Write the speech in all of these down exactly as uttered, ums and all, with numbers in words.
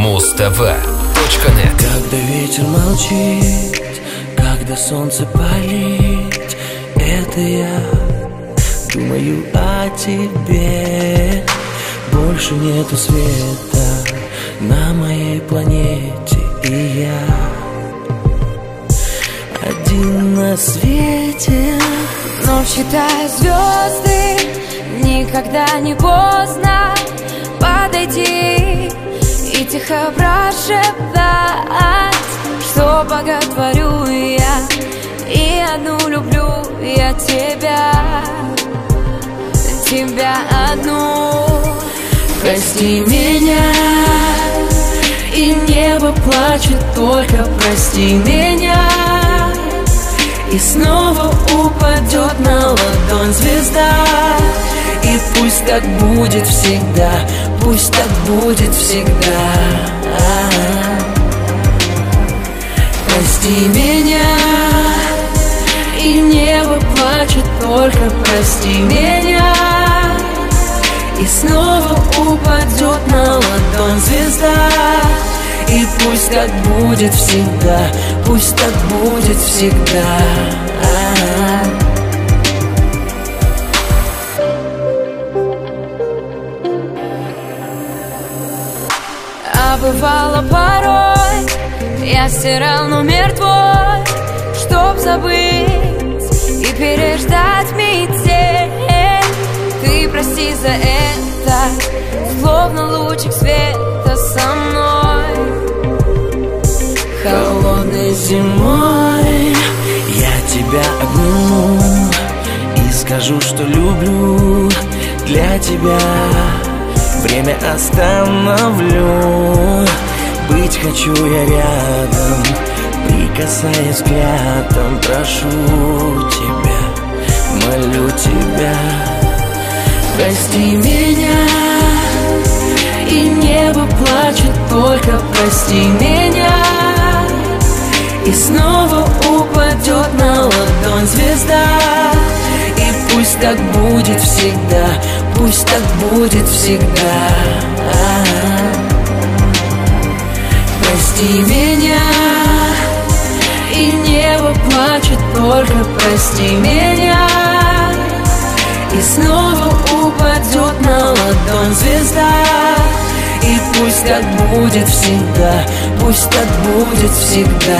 муз тв точка нет. Когда ветер молчит, когда солнце палит, это я думаю о тебе. Больше нету света на моей планете, и я один на свете. Но считай звезды, никогда не поздно подойти и тихо прошептать, что боготворю я и одну люблю я тебя, тебя одну. Прости меня, и небо плачет, только прости меня. И снова упадет на ладонь звезда. И пусть так будет всегда, пусть так будет всегда. Прости меня, и небо плачет, только прости меня. И снова упадет на ладонь звезда. И пусть так будет всегда, пусть так будет всегда. А бывало порой, я стирал номер твой, чтоб забыть и переждать метель. Ты прости за это, словно лучик света со мной. Холодной зимой я тебя обниму и скажу, что люблю для тебя. Время остановлю, быть хочу я рядом, прикасаясь взглядом, прошу тебя, молю тебя. Прости меня, и небо плачет, только прости меня. И снова упадет на ладонь звезда. И пусть так будет всегда, пусть так будет всегда. Прости меня, и небо плачет, только прости меня. И снова упадет на ладонь звезда. И пусть так будет всегда, пусть так будет всегда.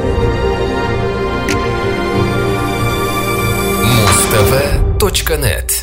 муз тв точка нет.